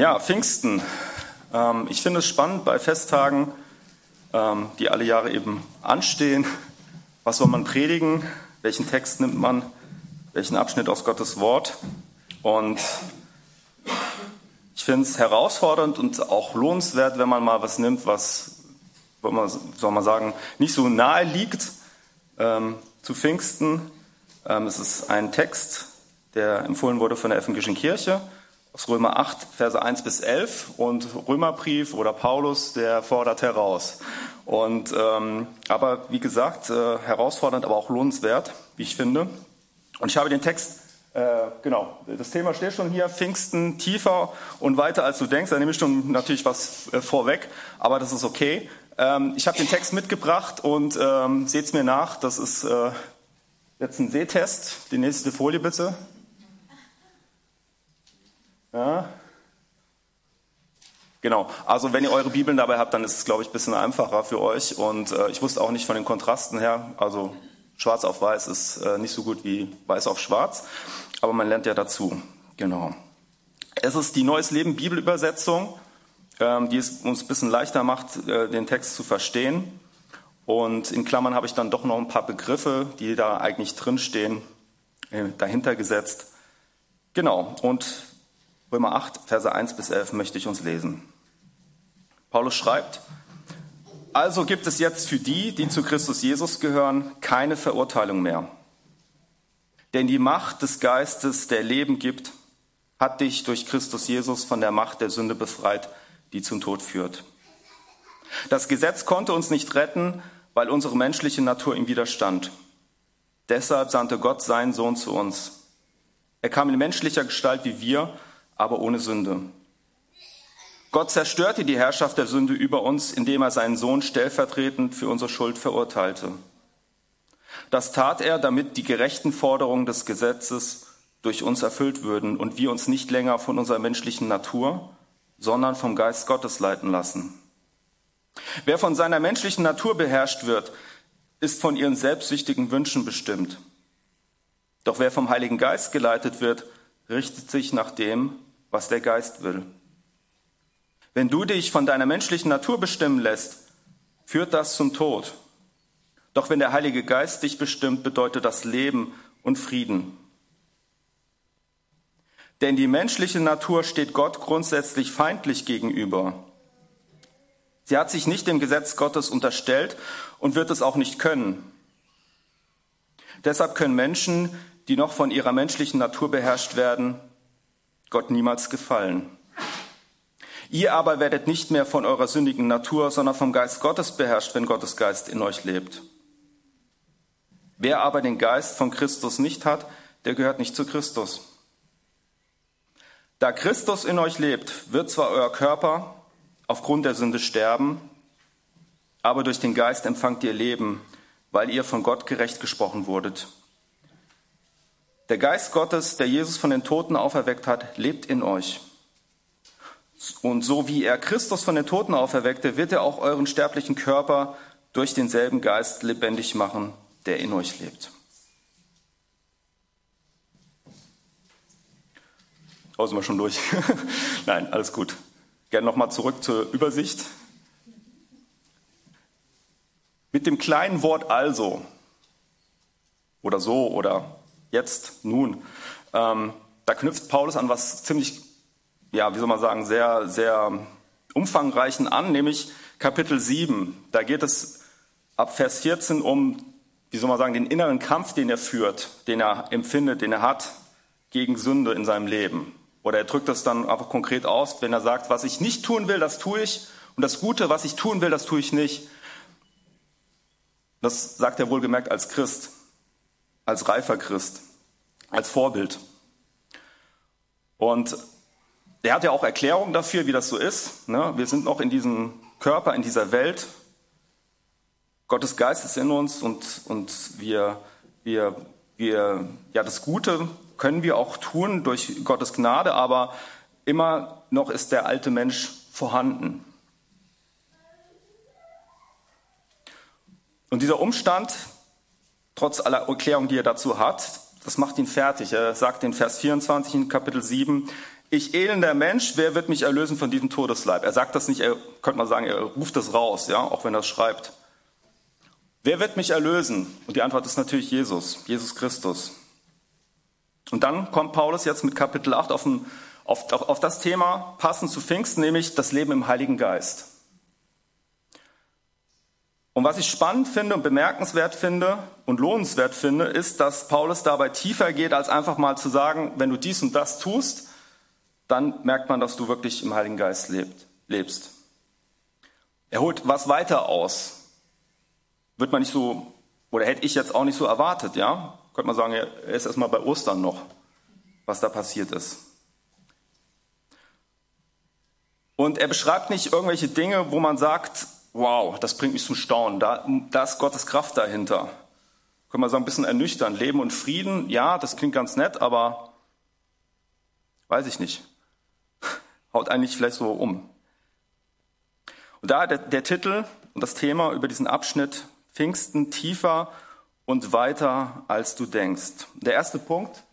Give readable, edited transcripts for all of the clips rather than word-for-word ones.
Ja, Pfingsten. Ich finde es spannend bei Festtagen, die alle Jahre eben anstehen. Was soll man predigen? Welchen Text nimmt man? Welchen Abschnitt aus Gottes Wort? Und ich finde es herausfordernd und auch lohnenswert, wenn man mal was nimmt, was, soll man sagen, nicht so nahe liegt zu Pfingsten. Es ist ein Text, der empfohlen wurde von der Evangelischen Kirche, aus Römer 8, Verse 1 bis 11, und Römerbrief oder Paulus, der fordert heraus. Und aber wie gesagt, herausfordernd, aber auch lohnenswert, wie ich finde. Und ich habe den Text, das Thema steht schon hier, Pfingsten, tiefer und weiter als du denkst. Da nehme ich schon natürlich was vorweg, aber das ist okay. Ich habe den Text mitgebracht und seht's mir nach, das ist jetzt ein Sehtest. Die nächste Folie bitte. Ja. Genau, also wenn ihr eure Bibeln dabei habt, dann ist es, glaube ich, ein bisschen einfacher für euch. Und ich wusste auch nicht von den Kontrasten her, also schwarz auf weiß ist nicht so gut wie weiß auf schwarz, aber man lernt ja dazu. Genau. Es ist die Neues Leben Bibelübersetzung, die es uns ein bisschen leichter macht, den Text zu verstehen. Und in Klammern habe ich dann doch noch ein paar Begriffe, die da eigentlich drinstehen, dahinter gesetzt. Genau, und Römer 8, Verse 1 bis 11 möchte ich uns lesen. Paulus schreibt: Also gibt es jetzt für die, die zu Christus Jesus gehören, keine Verurteilung mehr. Denn die Macht des Geistes, der Leben gibt, hat dich durch Christus Jesus von der Macht der Sünde befreit, die zum Tod führt. Das Gesetz konnte uns nicht retten, weil unsere menschliche Natur ihm widerstand. Deshalb sandte Gott seinen Sohn zu uns. Er kam in menschlicher Gestalt wie wir, aber ohne Sünde. Gott zerstörte die Herrschaft der Sünde über uns, indem er seinen Sohn stellvertretend für unsere Schuld verurteilte. Das tat er, damit die gerechten Forderungen des Gesetzes durch uns erfüllt würden und wir uns nicht länger von unserer menschlichen Natur, sondern vom Geist Gottes leiten lassen. Wer von seiner menschlichen Natur beherrscht wird, ist von ihren selbstsüchtigen Wünschen bestimmt. Doch wer vom Heiligen Geist geleitet wird, richtet sich nach dem, was der Geist will. Wenn du dich von deiner menschlichen Natur bestimmen lässt, führt das zum Tod. Doch wenn der Heilige Geist dich bestimmt, bedeutet das Leben und Frieden. Denn die menschliche Natur steht Gott grundsätzlich feindlich gegenüber. Sie hat sich nicht dem Gesetz Gottes unterstellt und wird es auch nicht können. Deshalb können Menschen, die noch von ihrer menschlichen Natur beherrscht werden, Gott niemals gefallen. Ihr aber werdet nicht mehr von eurer sündigen Natur, sondern vom Geist Gottes beherrscht, wenn Gottes Geist in euch lebt. Wer aber den Geist von Christus nicht hat, der gehört nicht zu Christus. Da Christus in euch lebt, wird zwar euer Körper aufgrund der Sünde sterben, aber durch den Geist empfangt ihr Leben, weil ihr von Gott gerecht gesprochen wurdet. Der Geist Gottes, der Jesus von den Toten auferweckt hat, lebt in euch. Und so wie er Christus von den Toten auferweckte, wird er auch euren sterblichen Körper durch denselben Geist lebendig machen, der in euch lebt. Oh, sind wir schon durch? Nein, alles gut. Gerne nochmal zurück zur Übersicht. Mit dem kleinen Wort also oder so oder jetzt, nun, da knüpft Paulus an was ziemlich, ja, wie soll man sagen, sehr, sehr umfangreichen an, nämlich Kapitel 7. Da geht es ab Vers 14 um, wie soll man sagen, den inneren Kampf, den er führt, den er empfindet, den er hat gegen Sünde in seinem Leben. Oder er drückt das dann einfach konkret aus, wenn er sagt, was ich nicht tun will, das tue ich. Und das Gute, was ich tun will, das tue ich nicht. Das sagt er wohlgemerkt als Christ, als reifer Christ, als Vorbild. Und er hat ja auch Erklärungen dafür, wie das so ist. Wir sind noch in diesem Körper, in dieser Welt. Gottes Geist ist in uns und wir das Gute können wir auch tun durch Gottes Gnade, aber immer noch ist der alte Mensch vorhanden. Und dieser Umstand, trotz aller Erklärungen, die er dazu hat, das macht ihn fertig. Er sagt in Vers 24 in Kapitel 7, ich elender Mensch, wer wird mich erlösen von diesem Todesleib? Er sagt das nicht, könnte man sagen, er ruft das raus, ja, auch wenn er es schreibt. Wer wird mich erlösen? Und die Antwort ist natürlich Jesus, Jesus Christus. Und dann kommt Paulus jetzt mit Kapitel 8 auf das Thema passend zu Pfingsten, nämlich das Leben im Heiligen Geist. Und was ich spannend finde und bemerkenswert finde und lohnenswert finde, ist, dass Paulus dabei tiefer geht, als einfach mal zu sagen, wenn du dies und das tust, dann merkt man, dass du wirklich im Heiligen Geist lebst. Er holt was weiter aus. Wird man nicht so, oder hätte ich jetzt auch nicht so erwartet, ja? Könnte man sagen, er ist erstmal bei Ostern noch, was da passiert ist. Und er beschreibt nicht irgendwelche Dinge, wo man sagt, wow, das bringt mich zum Staunen, da ist Gottes Kraft dahinter. Können wir sagen, ein bisschen ernüchtern. Leben und Frieden, ja, das klingt ganz nett, aber weiß ich nicht. Haut eigentlich vielleicht so um. Und da der Titel und das Thema über diesen Abschnitt Pfingsten tiefer und weiter, als du denkst. Der erste Punkt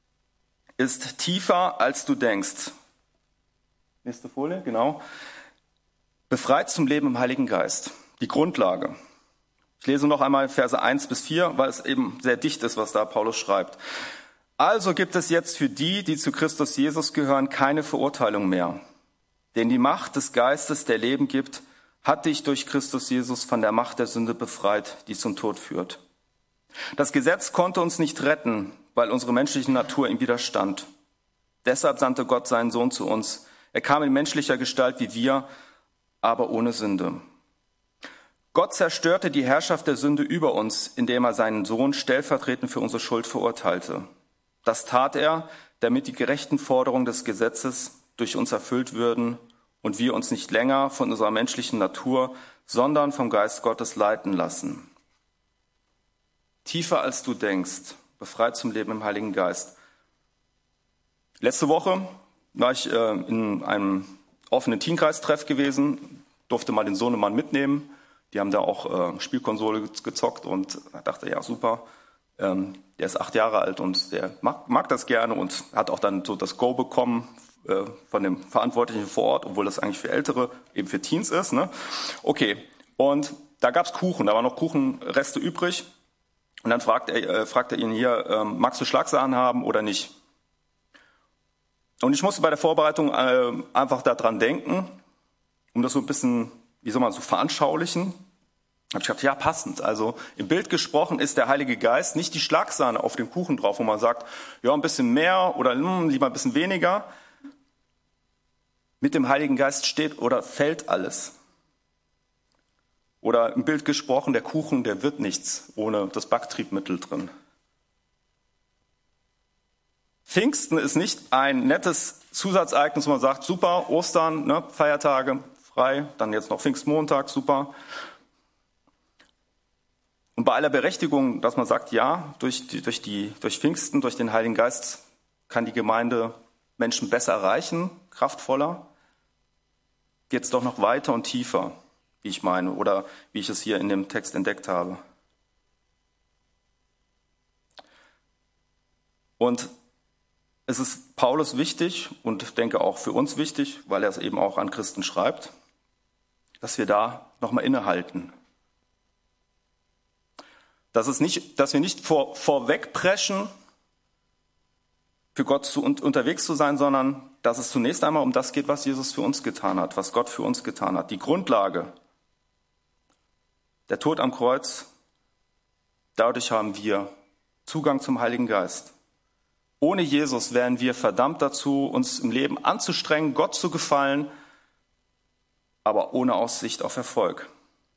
ist tiefer, als du denkst. Nächste Folie, genau. Befreit zum Leben im Heiligen Geist. Die Grundlage. Ich lese noch einmal Verse 1 bis 4, weil es eben sehr dicht ist, was da Paulus schreibt. Also gibt es jetzt für die, die zu Christus Jesus gehören, keine Verurteilung mehr. Denn die Macht des Geistes, der Leben gibt, hat dich durch Christus Jesus von der Macht der Sünde befreit, die zum Tod führt. Das Gesetz konnte uns nicht retten, weil unsere menschliche Natur ihm widerstand. Deshalb sandte Gott seinen Sohn zu uns. Er kam in menschlicher Gestalt wie wir, aber ohne Sünde. Gott zerstörte die Herrschaft der Sünde über uns, indem er seinen Sohn stellvertretend für unsere Schuld verurteilte. Das tat er, damit die gerechten Forderungen des Gesetzes durch uns erfüllt würden und wir uns nicht länger von unserer menschlichen Natur, sondern vom Geist Gottes leiten lassen. Tiefer als du denkst, befreit zum Leben im Heiligen Geist. Letzte Woche war ich in einem offenen Teamkreistreff gewesen, durfte mal den Sohnemann mitnehmen. Die haben da auch Spielkonsole gezockt und dachte, ja super, der ist 8 Jahre alt und der mag das gerne und hat auch dann so das Go bekommen von dem Verantwortlichen vor Ort, obwohl das eigentlich für Ältere, eben für Teens ist. Ne? Okay, und da gab's Kuchen, da waren noch Kuchenreste übrig. Und dann fragt er ihn hier, magst du Schlagsahne haben oder nicht? Und ich musste bei der Vorbereitung einfach daran denken, um das so ein bisschen, wie soll man so veranschaulichen. Habe ich gedacht, ja, passend. Also im Bild gesprochen ist der Heilige Geist nicht die Schlagsahne auf dem Kuchen drauf, wo man sagt, ja, ein bisschen mehr oder lieber ein bisschen weniger. Mit dem Heiligen Geist steht oder fällt alles. Oder im Bild gesprochen, der Kuchen, der wird nichts ohne das Backtriebmittel drin. Pfingsten ist nicht ein nettes Zusatzereignis, wo man sagt, super, Ostern, ne, Feiertage, frei, dann jetzt noch Pfingstmontag, super. Und bei aller Berechtigung, dass man sagt, ja, durch Pfingsten, durch den Heiligen Geist kann die Gemeinde Menschen besser erreichen, kraftvoller, geht es doch noch weiter und tiefer, wie ich meine, oder wie ich es hier in dem Text entdeckt habe. Und es ist Paulus wichtig und denke auch für uns wichtig, weil er es eben auch an Christen schreibt, dass wir da nochmal innehalten. Dass wir nicht vorwegpreschen, für Gott unterwegs zu sein, sondern dass es zunächst einmal um das geht, was Jesus für uns getan hat, was Gott für uns getan hat. Die Grundlage, der Tod am Kreuz, dadurch haben wir Zugang zum Heiligen Geist. Ohne Jesus wären wir verdammt dazu, uns im Leben anzustrengen, Gott zu gefallen, aber ohne Aussicht auf Erfolg.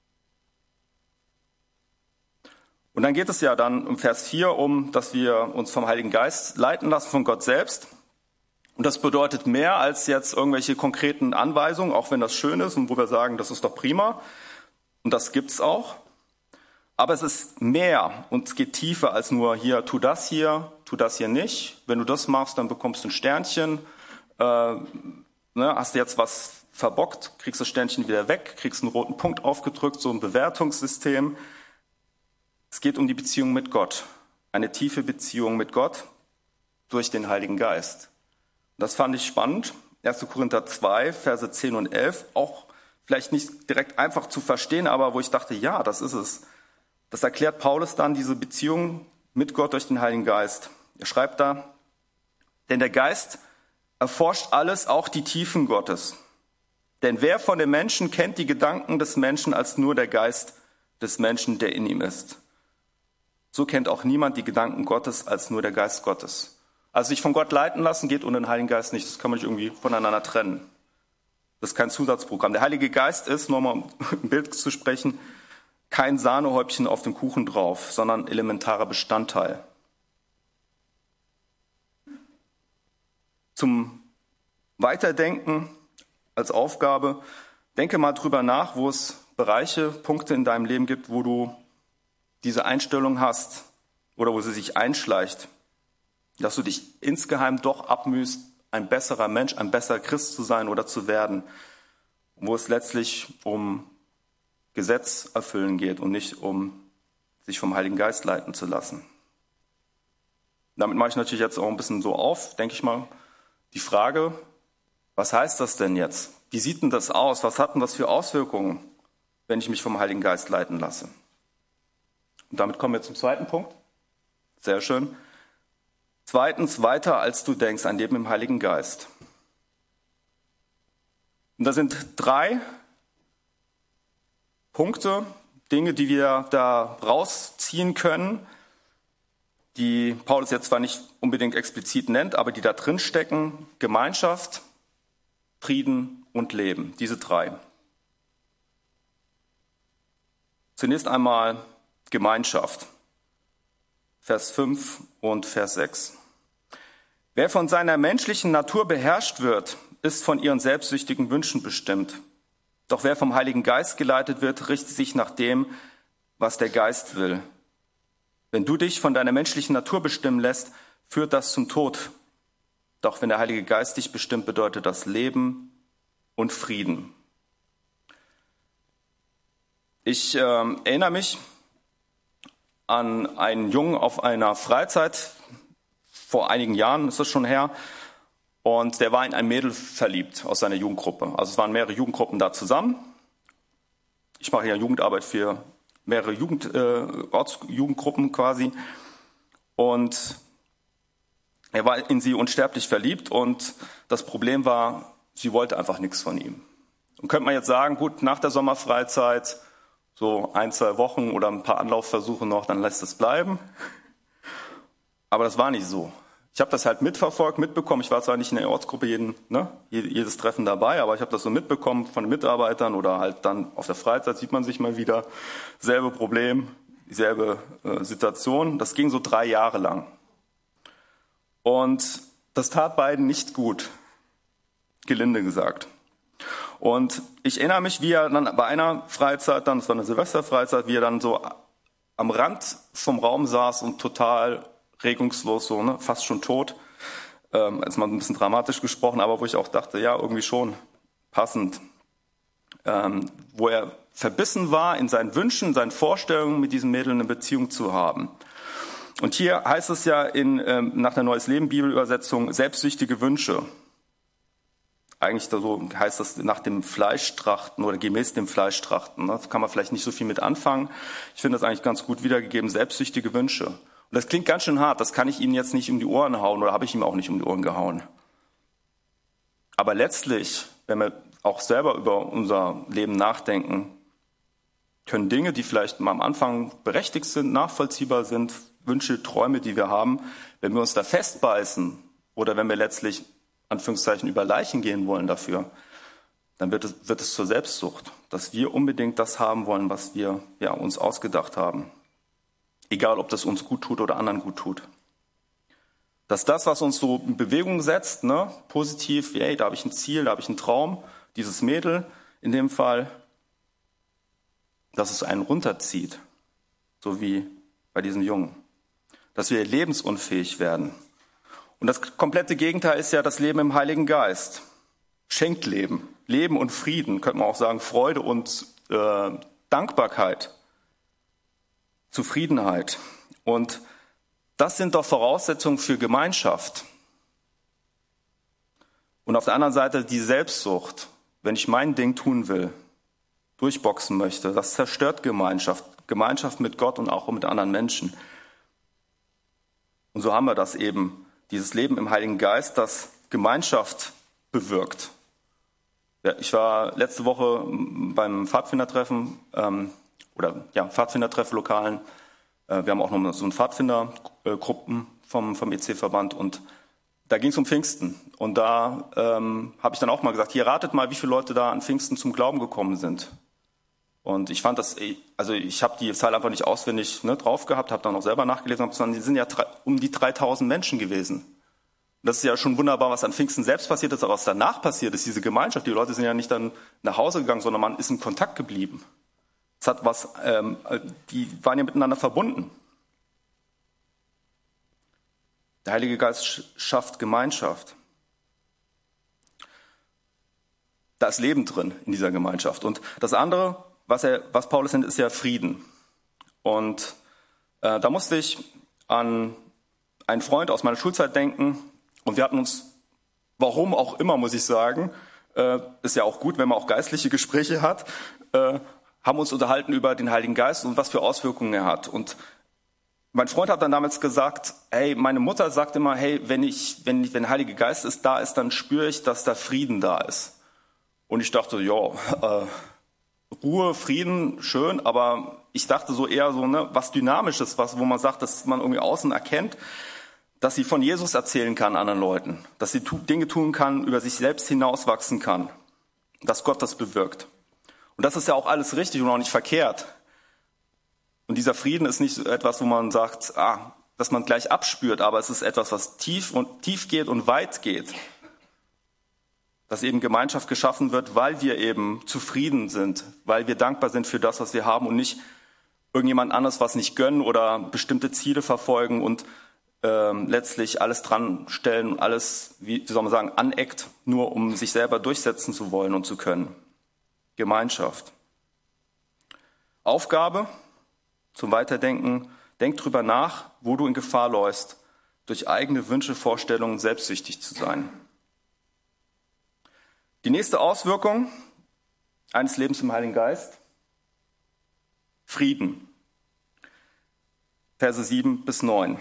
Und dann geht es ja dann im Vers 4 dass wir uns vom Heiligen Geist leiten lassen, von Gott selbst. Und das bedeutet mehr als jetzt irgendwelche konkreten Anweisungen, auch wenn das schön ist und wo wir sagen, das ist doch prima. Und das gibt's auch. Aber es ist mehr und es geht tiefer als nur hier, tu das hier nicht. Wenn du das machst, dann bekommst du ein Sternchen. Hast du jetzt was verbockt, kriegst das Sternchen wieder weg, kriegst einen roten Punkt aufgedrückt, so ein Bewertungssystem. Es geht um die Beziehung mit Gott, eine tiefe Beziehung mit Gott durch den Heiligen Geist. Das fand ich spannend. 1. Korinther 2, Verse 10 und 11. Auch vielleicht nicht direkt einfach zu verstehen, aber wo ich dachte, ja, das ist es. Das erklärt Paulus dann, diese Beziehung mit Gott durch den Heiligen Geist. Er schreibt da, denn der Geist erforscht alles, auch die Tiefen Gottes. Denn wer von den Menschen kennt die Gedanken des Menschen als nur der Geist des Menschen, der in ihm ist? So kennt auch niemand die Gedanken Gottes als nur der Geist Gottes. Also sich von Gott leiten lassen geht ohne den Heiligen Geist nicht. Das kann man nicht irgendwie voneinander trennen. Das ist kein Zusatzprogramm. Der Heilige Geist ist, nur mal im Bild zu sprechen, kein Sahnehäubchen auf dem Kuchen drauf, sondern elementarer Bestandteil. Zum Weiterdenken als Aufgabe, denke mal drüber nach, wo es Bereiche, Punkte in deinem Leben gibt, wo du diese Einstellung hast oder wo sie sich einschleicht, dass du dich insgeheim doch abmühst, ein besserer Mensch, ein besserer Christ zu sein oder zu werden, wo es letztlich um Gesetz erfüllen geht und nicht um sich vom Heiligen Geist leiten zu lassen. Damit mache ich natürlich jetzt auch ein bisschen so auf, denke ich mal, die Frage, was heißt das denn jetzt? Wie sieht denn das aus? Was hat denn das für Auswirkungen, wenn ich mich vom Heiligen Geist leiten lasse? Und damit kommen wir zum zweiten Punkt. Sehr schön. Zweitens, weiter als du denkst, ein Leben im Heiligen Geist. Und da sind 3 Punkte, Dinge, die wir da rausziehen können, die Paulus jetzt zwar nicht unbedingt explizit nennt, aber die da drin stecken: Gemeinschaft, Frieden und Leben. Diese 3. Zunächst einmal Gemeinschaft. Vers 5 und Vers 6. Wer von seiner menschlichen Natur beherrscht wird, ist von ihren selbstsüchtigen Wünschen bestimmt. Doch wer vom Heiligen Geist geleitet wird, richtet sich nach dem, was der Geist will. Wenn du dich von deiner menschlichen Natur bestimmen lässt, führt das zum Tod. Doch wenn der Heilige Geist dich bestimmt, bedeutet das Leben und Frieden. Ich erinnere mich an einen Jungen auf einer Freizeit, vor einigen Jahren ist das schon her, und der war in ein Mädel verliebt aus seiner Jugendgruppe. Also es waren mehrere Jugendgruppen da zusammen. Ich mache ja Jugendarbeit für mehrere Ortsjugendgruppen quasi. Und er war in sie unsterblich verliebt und das Problem war, sie wollte einfach nichts von ihm. Und könnte man jetzt sagen, gut, nach der Sommerfreizeit, so 1, 2 Wochen oder ein paar Anlaufversuche noch, dann lässt es bleiben. Aber das war nicht so. Ich habe das halt mitverfolgt, mitbekommen. Ich war zwar nicht in der Ortsgruppe jedes Treffen dabei, aber ich habe das so mitbekommen von den Mitarbeitern oder halt dann auf der Freizeit sieht man sich mal wieder. Selbe Problem, dieselbe Situation. Das ging so 3 Jahre lang. Und das tat beiden nicht gut, gelinde gesagt. Und ich erinnere mich, wie er dann bei einer Freizeit, das war eine Silvesterfreizeit, wie er dann so am Rand vom Raum saß und total regungslos, so, fast schon tot. Ist mal ein bisschen dramatisch gesprochen, aber wo ich auch dachte, ja, irgendwie schon passend. Wo er verbissen war in seinen Wünschen, in seinen Vorstellungen, mit diesem Mädel eine Beziehung zu haben. Und hier heißt es ja nach der Neues Leben Bibelübersetzung selbstsüchtige Wünsche. Eigentlich so heißt das nach dem Fleischtrachten oder gemäß dem Fleischtrachten. Da kann man vielleicht nicht so viel mit anfangen. Ich finde das eigentlich ganz gut wiedergegeben, selbstsüchtige Wünsche. Und das klingt ganz schön hart, das kann ich Ihnen jetzt nicht um die Ohren hauen oder habe ich ihm auch nicht um die Ohren gehauen. Aber letztlich, wenn wir auch selber über unser Leben nachdenken, können Dinge, die vielleicht mal am Anfang berechtigt sind, nachvollziehbar sind, Wünsche, Träume, die wir haben, wenn wir uns da festbeißen oder wenn wir letztlich, Anführungszeichen, über Leichen gehen wollen dafür, dann wird es zur Selbstsucht, dass wir unbedingt das haben wollen, was wir uns ausgedacht haben. Egal, ob das uns gut tut oder anderen gut tut. Dass das, was uns so in Bewegung setzt, positiv, hey, da habe ich ein Ziel, da habe ich einen Traum, dieses Mädel in dem Fall, dass es einen runterzieht, so wie bei diesem Jungen. Dass wir lebensunfähig werden. Und das komplette Gegenteil ist ja das Leben im Heiligen Geist. Schenkt Leben, Leben und Frieden, könnte man auch sagen, Freude und Dankbarkeit. Zufriedenheit. Und das sind doch Voraussetzungen für Gemeinschaft. Und auf der anderen Seite die Selbstsucht, wenn ich mein Ding tun will, durchboxen möchte, das zerstört Gemeinschaft mit Gott und auch mit anderen Menschen. Und so haben wir das eben, dieses Leben im Heiligen Geist, das Gemeinschaft bewirkt. Ja, ich war letzte Woche beim Pfadfindertreffen, Pfadfindertreff Lokalen. Wir haben auch noch so eine Pfadfindergruppen vom EC-Verband und da ging es um Pfingsten. Und da habe ich dann auch mal gesagt, hier ratet mal, wie viele Leute da an Pfingsten zum Glauben gekommen sind. Und ich fand das, also ich habe die Zahl einfach nicht auswendig drauf gehabt, habe dann auch selber nachgelesen, sondern die sind ja um die 3000 Menschen gewesen. Das ist ja schon wunderbar, was an Pfingsten selbst passiert ist, aber was danach passiert ist, diese Gemeinschaft. Die Leute sind ja nicht dann nach Hause gegangen, sondern man ist in Kontakt geblieben. Es hat die waren ja miteinander verbunden. Der Heilige Geist schafft Gemeinschaft. Da ist Leben drin in dieser Gemeinschaft. Und das andere, was Paulus nennt, ist ja Frieden. Und da musste ich an einen Freund aus meiner Schulzeit denken. Und wir hatten uns, warum auch immer, muss ich sagen, ist ja auch gut, wenn man auch geistliche Gespräche hat, haben uns unterhalten über den Heiligen Geist und was für Auswirkungen er hat. Und mein Freund hat dann damals gesagt, hey, meine Mutter sagt immer, hey, wenn der Heilige Geist da ist, dann spüre ich, dass da Frieden da ist. Und ich dachte, Ruhe, Frieden, schön, aber ich dachte so eher so, was Dynamisches, wo man sagt, dass man irgendwie außen erkennt, dass sie von Jesus erzählen kann anderen Leuten, dass sie Dinge tun kann, über sich selbst hinauswachsen kann, dass Gott das bewirkt. Und das ist ja auch alles richtig und auch nicht verkehrt. Und dieser Frieden ist nicht so etwas, wo man sagt, dass man gleich abspürt, aber es ist etwas, was tief geht und weit geht. Dass eben Gemeinschaft geschaffen wird, weil wir eben zufrieden sind, weil wir dankbar sind für das, was wir haben und nicht irgendjemand anderes was nicht gönnen oder bestimmte Ziele verfolgen und letztlich alles dran stellen und alles, wie soll man sagen, aneckt, nur um sich selber durchsetzen zu wollen und zu können. Gemeinschaft. Aufgabe zum Weiterdenken. Denk drüber nach, wo du in Gefahr läufst, durch eigene Wünsche, Vorstellungen selbstsüchtig zu sein. Die nächste Auswirkung eines Lebens im Heiligen Geist: Frieden. Verse 7-9.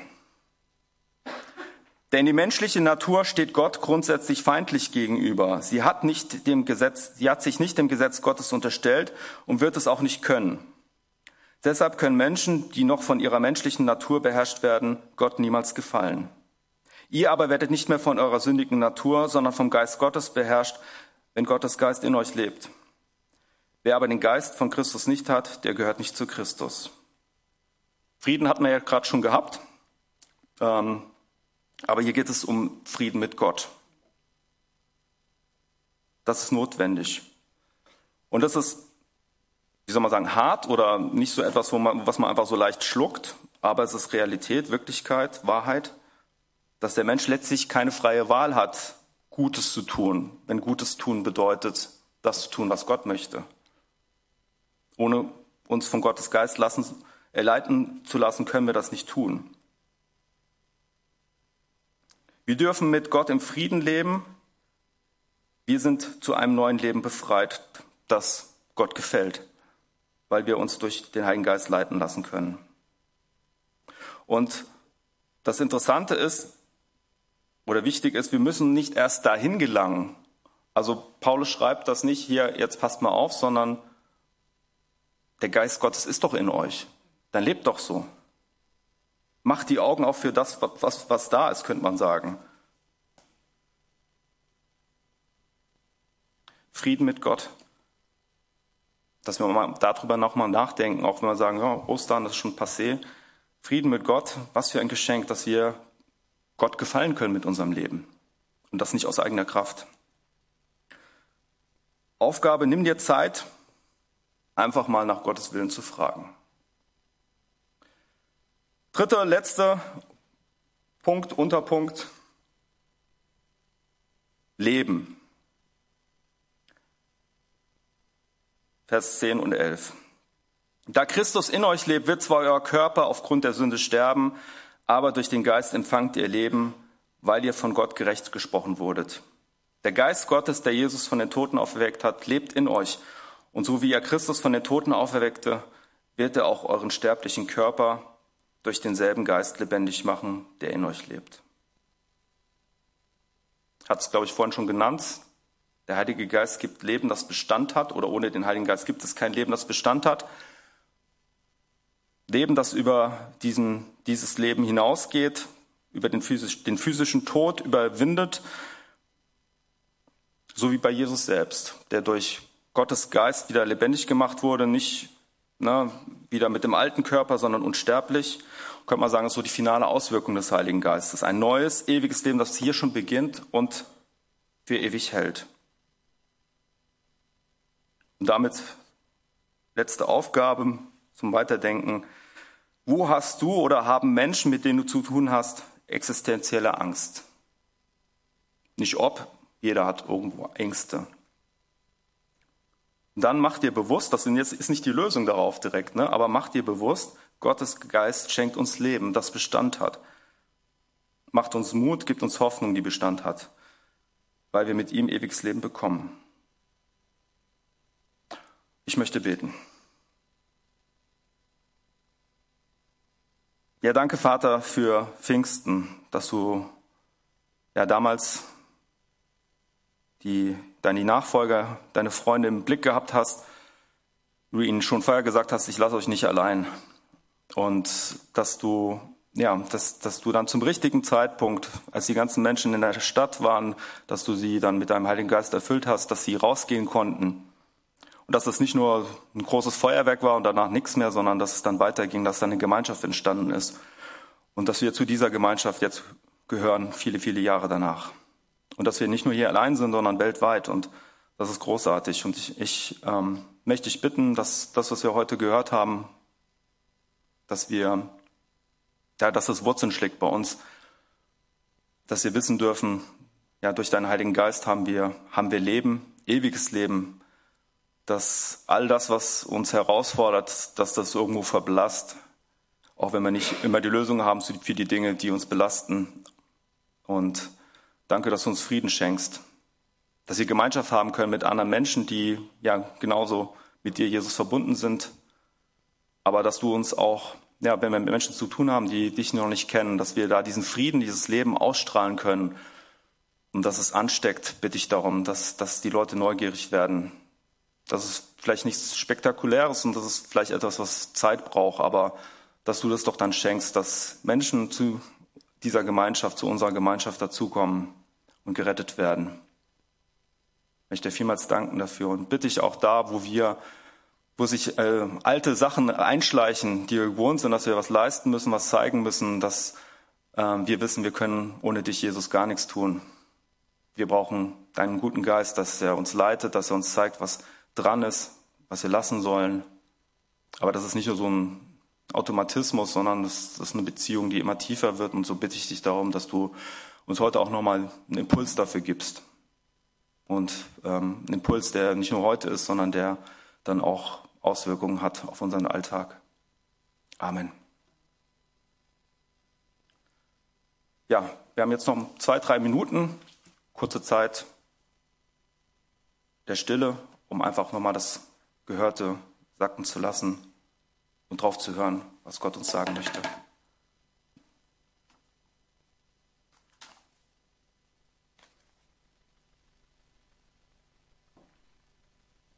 Denn die menschliche Natur steht Gott grundsätzlich feindlich gegenüber. Sie hat sich nicht dem Gesetz Gottes unterstellt und wird es auch nicht können. Deshalb können Menschen, die noch von ihrer menschlichen Natur beherrscht werden, Gott niemals gefallen. Ihr aber werdet nicht mehr von eurer sündigen Natur, sondern vom Geist Gottes beherrscht, wenn Gottes Geist in euch lebt. Wer aber den Geist von Christus nicht hat, der gehört nicht zu Christus. Frieden hatten wir ja gerade schon gehabt. Aber hier geht es um Frieden mit Gott. Das ist notwendig. Und das ist, wie soll man sagen, hart oder nicht so etwas, was man einfach so leicht schluckt, aber es ist Realität, Wirklichkeit, Wahrheit, dass der Mensch letztlich keine freie Wahl hat, Gutes zu tun, wenn Gutes tun bedeutet, das zu tun, was Gott möchte. Ohne uns von Gottes Geist leiten zu lassen, können wir das nicht tun. Wir dürfen mit Gott im Frieden leben. Wir sind zu einem neuen Leben befreit, das Gott gefällt, weil wir uns durch den Heiligen Geist leiten lassen können. Und das Interessante ist, oder wichtig ist, wir müssen nicht erst dahin gelangen. Also Paulus schreibt das nicht hier, jetzt passt mal auf, sondern der Geist Gottes ist doch in euch. Dann lebt doch so. Macht die Augen auf für das, was da ist, könnte man sagen. Frieden mit Gott. Dass wir mal darüber nochmal nachdenken, auch wenn wir sagen, ja, Ostern ist schon passé. Frieden mit Gott, was für ein Geschenk, dass wir Gott gefallen können mit unserem Leben. Und das nicht aus eigener Kraft. Aufgabe, nimm dir Zeit, einfach mal nach Gottes Willen zu fragen. Dritter, letzter Punkt, Unterpunkt. Leben. Vers 10 und 11. Da Christus in euch lebt, wird zwar euer Körper aufgrund der Sünde sterben, aber durch den Geist empfangt ihr Leben, weil ihr von Gott gerecht gesprochen wurdet. Der Geist Gottes, der Jesus von den Toten auferweckt hat, lebt in euch. Und so wie er Christus von den Toten auferweckte, wird er auch euren sterblichen Körper durch denselben Geist lebendig machen, der in euch lebt. Hat es, glaube ich, vorhin schon genannt. Der Heilige Geist gibt Leben, das Bestand hat, oder ohne den Heiligen Geist gibt es kein Leben, das Bestand hat. Leben, das über dieses Leben hinausgeht, über den physischen Tod überwindet, so wie bei Jesus selbst, der durch Gottes Geist wieder lebendig gemacht wurde, nicht wieder mit dem alten Körper, sondern unsterblich. Könnte man sagen, das ist so die finale Auswirkung des Heiligen Geistes. Ein neues, ewiges Leben, das hier schon beginnt und für ewig hält. Und damit letzte Aufgabe zum Weiterdenken. Wo hast du oder haben Menschen, mit denen du zu tun hast, existenzielle Angst? Nicht ob, jeder hat irgendwo Ängste. Und dann mach dir bewusst, das ist nicht die Lösung darauf direkt, aber mach dir bewusst, Gottes Geist schenkt uns Leben, das Bestand hat. Macht uns Mut, gibt uns Hoffnung, die Bestand hat, weil wir mit ihm ewiges Leben bekommen. Ich möchte beten. Ja, danke, Vater, für Pfingsten, dass du damals deine Nachfolger, deine Freunde im Blick gehabt hast, du ihnen schon vorher gesagt hast, ich lasse euch nicht allein. Und dass du dann zum richtigen Zeitpunkt, als die ganzen Menschen in der Stadt waren, dass du sie dann mit deinem Heiligen Geist erfüllt hast, dass sie rausgehen konnten. Und dass es nicht nur ein großes Feuerwerk war und danach nichts mehr, sondern dass es dann weiterging, dass dann eine Gemeinschaft entstanden ist. Und dass wir zu dieser Gemeinschaft jetzt gehören, viele, viele Jahre danach. Und dass wir nicht nur hier allein sind, sondern weltweit. Und das ist großartig. Und ich möchte dich bitten, dass das, was wir heute gehört haben, dass das Wurzeln schlägt bei uns, dass wir wissen dürfen, durch deinen Heiligen Geist haben wir Leben, ewiges Leben, dass all das, was uns herausfordert, dass das irgendwo verblasst, auch wenn wir nicht immer die Lösung haben für die Dinge, die uns belasten. Und danke, dass du uns Frieden schenkst, dass wir Gemeinschaft haben können mit anderen Menschen, die genauso mit dir, Jesus, verbunden sind, aber dass du uns auch, wenn wir mit Menschen zu tun haben, die dich noch nicht kennen, dass wir da diesen Frieden, dieses Leben ausstrahlen können und dass es ansteckt, bitte ich darum, dass die Leute neugierig werden. Das ist vielleicht nichts Spektakuläres und das ist vielleicht etwas, was Zeit braucht, aber dass du das doch dann schenkst, dass Menschen zu dieser Gemeinschaft, zu unserer Gemeinschaft dazukommen und gerettet werden. Ich möchte dir vielmals danken dafür und bitte ich auch da, wo sich alte Sachen einschleichen, die wir gewohnt sind, dass wir was leisten müssen, was zeigen müssen, dass wir wissen, wir können ohne dich, Jesus, gar nichts tun. Wir brauchen deinen guten Geist, dass er uns leitet, dass er uns zeigt, was dran ist, was wir lassen sollen. Aber das ist nicht nur so ein Automatismus, sondern das ist eine Beziehung, die immer tiefer wird. Und so bitte ich dich darum, dass du uns heute auch nochmal einen Impuls dafür gibst. Und einen Impuls, der nicht nur heute ist, sondern der dann auch Auswirkungen hat auf unseren Alltag. Amen. Ja, wir haben jetzt noch 2-3 Minuten, kurze Zeit der Stille, um einfach nochmal das Gehörte sacken zu lassen und drauf zu hören, was Gott uns sagen möchte.